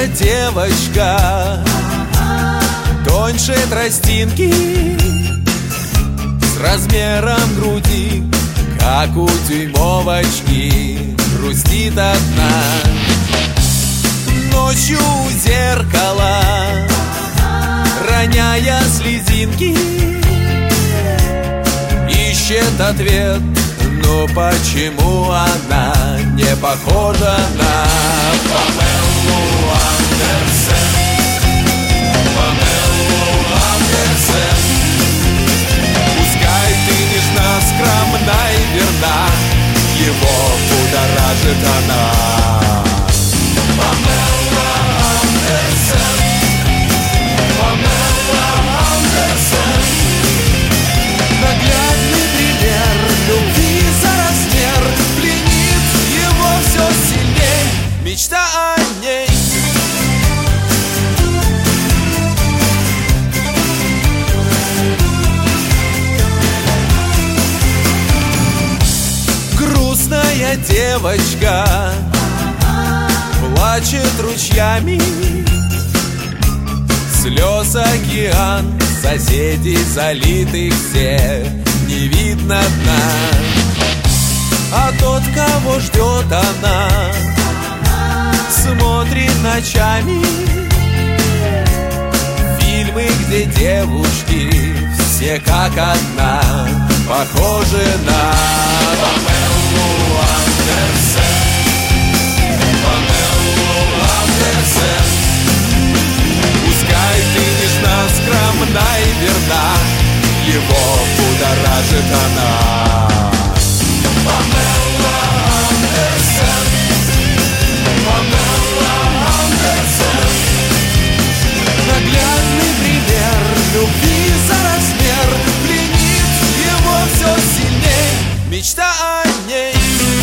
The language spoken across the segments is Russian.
девочка, тоньше тростинки, с размером груди, как у дюймовочки, грустит одна. Ночью у зеркала, роняя слезинки, ищет ответ, но почему она не похожа на Памелу Андерсен? Памелу Андерсен. Пускай ты нежна, скромна и верна, его будоражит она. Памела Андерсен, Памела Андерсен. Наглядный пример любви за размер, пленит его все сильней мечта о ней. Грустная девочка плачет ручьями, слез океан, соседей залитых все, не видно дна. А тот, кого ждет она, смотрит ночами фильмы, где девушки все как одна, похожи на Памелу Андерсен. Памелу Андерсен. Пускай ты нежна, скромна и верна, его будоражит она. Памела Андерсен, Памела Андерсен. Наглядный пример любви за размер, пленит его все сильней мечта о ней.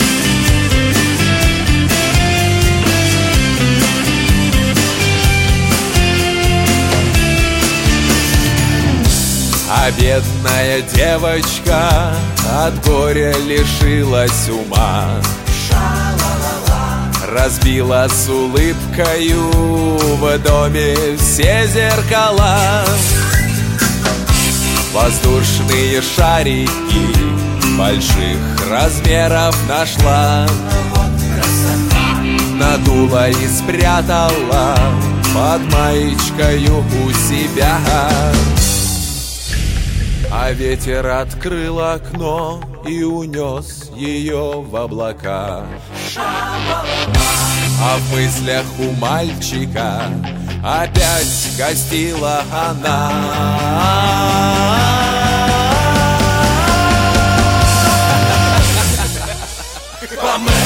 А бедная девочка от горя лишилась ума, разбила с улыбкою в доме все зеркала. Воздушные шарики больших размеров нашла, надула и спрятала под маечкою у себя. А ветер открыл окно и унес ее в облака. А в мыслях у мальчика опять гостила она. Памела